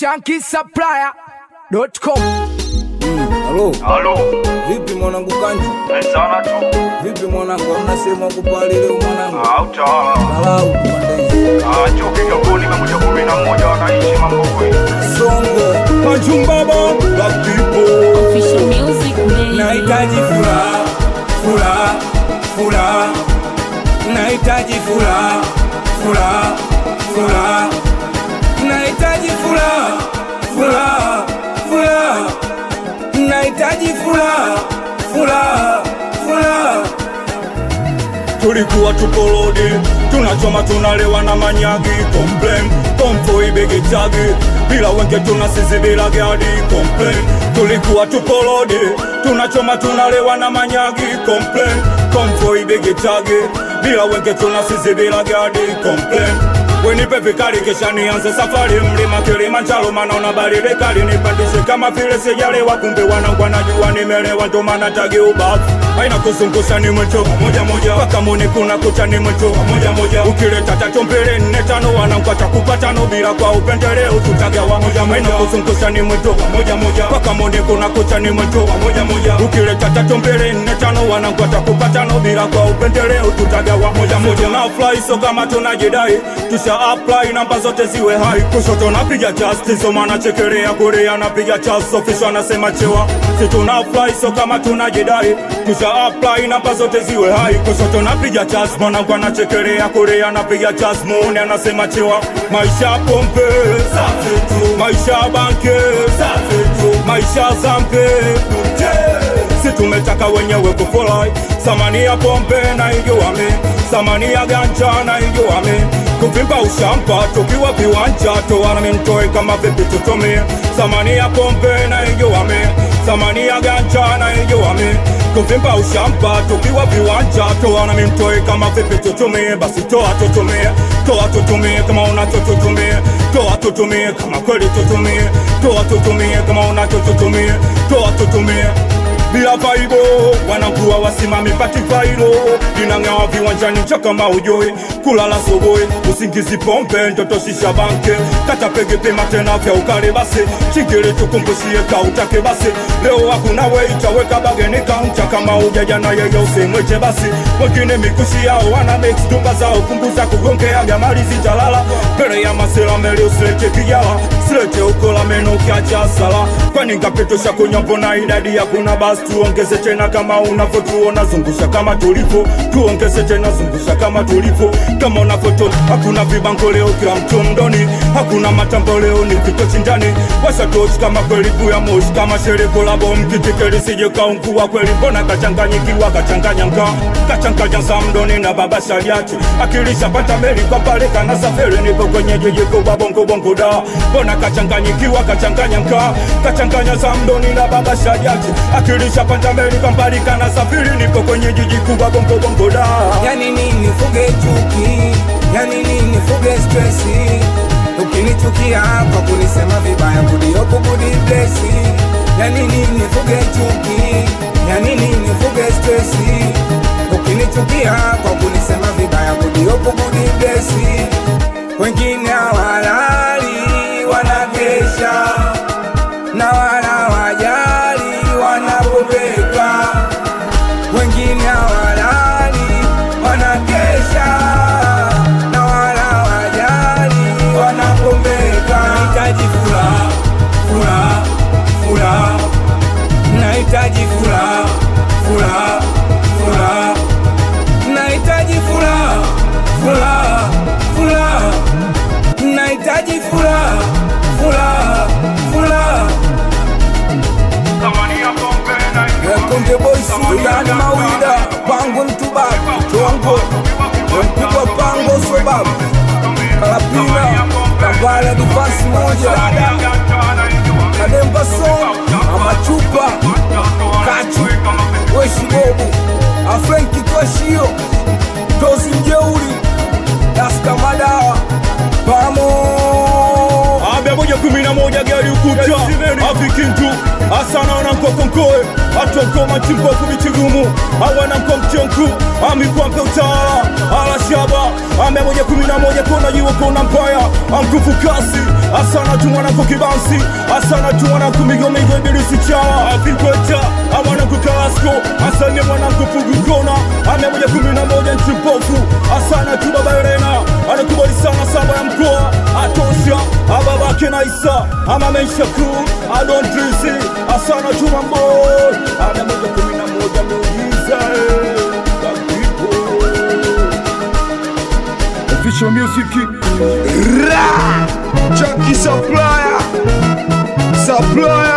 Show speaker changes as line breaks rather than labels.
shankisupplier.com.
Halo.
Vipi mwanangu Kanju?
Sana tu.
Vipi mwanangu, unasema kupali leo mwanangu?
Utawala.
Salau kupandezi.
Choki jogoni mambo 11 wanaishi mambo kweli.
Songo. Kanju baba, black people.
Official music baby.
Nahitaji furaha, furaha, furaha. Nahitaji furaha, furaha, furaha. Nahitaji furaha, furaha, furaha. Nahitaji furaha, furaha, furaha. Tulikuwa tukolodi, tunachoma tunalewa na manyagi. Complain, kompo ibege chagi. Bila wenge tunasizi bila gadi. Complain, tulikuwa tukolodi, tunachoma tunalewa na manyagi. Complain, kompo ibege chagi. Bila wenge tunasizi bila gadi. Complain, wenipe vikali kisha nianze safari. Mlima Kilimanjaro manaona baridi kali. Nipandishe kama vile sijalewa, kumbe wanangu wanajua nimelewa, ndo maana tagi ubavu. Haina kuzungusha ni mwecho moja moja, paka muni kuna kucha ni mwecho moja moja. Ukileta tatu mbele nne tano, wanangu atakupa tano bila kwa upendeleo, tutagawa moja moja. Haina kuzungusha ni mwecho moja moja, paka muni kuna kucha ni mwecho moja moja. Ukileta tatu mbele nne tano, wanangu atakupa tano bila kwa upendeleo, tutagawa moja moja. Na fly so kama tunajidai, tusha apply namba zote ziwe high. Kushoto napiga just so maana chekelea, Korea napiga just official anasema chewa. Si tuna fly so kama tunajidai, tusha apply namba zote ziwe high. Kushoto napiga just mwanangu anachekelea, Korea napiga just muone anasema chewa. Maisha pompe safi tu, maisha banke safi tu, maisha zampe si tumetaka wenyewe kufurahi. Samani ya pombe na ijuame, samani ya ganja na ijuame. Kuvimba ushampa tukiwa viwanja, toana mintoe kama vipi tutumie. Samani ya pombe na ijuame, samani ya ganja na ijuame. Kuvimba ushampa tukiwa viwanja, toana mintoe kama vipi tutumie. Basi toa tutumie, toa tutumie kama unatutumie. Toa tutumie kama kweli tutumie. Toa tutumie kama unatutumie. Toa tutumie bila vaibo, wanakuwa wasimami pati vailo. Ninangawa viwanjani chaka maujoi, kulala soboi, usingizi pompe, ndoto shisha banke. Kata pege pema tena vya ukare basi, chingile tukumbushie kautake basi. Leo hakuna weita weka bageni kaunta, kama ujaja na yeye usemweche basi. Wengine mikushi yao wana mix tumba zao, kumbuza kugongea gamari zitalala. Pere ya masela mele usilete kijala, silete ukola meno kiacha sala. Kwani ngapetosha kunyampo na idadi ya kuna basi. Tuongeze tena kama unavotuona, zungusha kama tulipo. Tuongeze tena zungusha kama tulipo. Kama unavotuona hakuna vibango leo, kila mtu mdoni. Hakuna matambo leo ni kito chindani. Washa tochi kama kweli kuya moshi, kama shereko la bomu kitikeli sije kaunkuwa kweli. Mbona kachanganyikiwa kachanganya mka, kachanganya za mdoni na baba shariati. Akilisha pata meli kwa pale kana safari, nipo kwenye jiji kwa bongo bongo da. Mbona kachanganyikiwa kachanganya mka, kachanganya za mdoni na baba shariati. Akilisha pata meli kwa pale kana safari, nipo kwenye jiji kwa bongo bongo da.
Yani nini fuge chuki, yani nini fuge stressi. Ukinichukia kwa kunisema vibaya, kudiopo kudi blessi. Yani nini fuge chuki, yani nini fuge stressi. Ukinichukia kwa kunisema vibaya, kudiopo kudi blessi. Wengine hawalali wanakesha, na wala wajali wanapopeka. Wengine hawalali wanakesha, na wala wajali wanapopeka. Nahitaji furaha, furaha, furaha. Nahitaji furaha, furaha, furaha. Nahitaji furaha, furaha, furaha. Nahitaji furaha, furaha, furaha.
Samani ya pombe na ijuame.
Konde boy Sudan mawida, pango mtubabu, tongo mpigwa pango sobabu. Kalapina, Kampala difasi moja. Kademba song, amachupa, kachu, weshi bobu. Afrenki kwa shio, tozi mjeuri, daska madawa. Pamo
Abia moja 11 gari ukuta avikintu asana wanankokonkoe atokoma chimbofu bichigumu awana mkomchonku amikwampe utawala ala shaba 11 kona jiwo kona mpaya amkufu kasi asana tu mwananko kibansi asana tu mwananko migomigo ibilisi chawa avikweta awananko kalasko asane mwananko pugukona 11 nchimbofu asana tu baba Elena anakubali sana saba ya mkoa atosha ababake na Isa ama menshaku adontrisi asana tu mambo 11 muujiza
Official music.
Chunky supplier.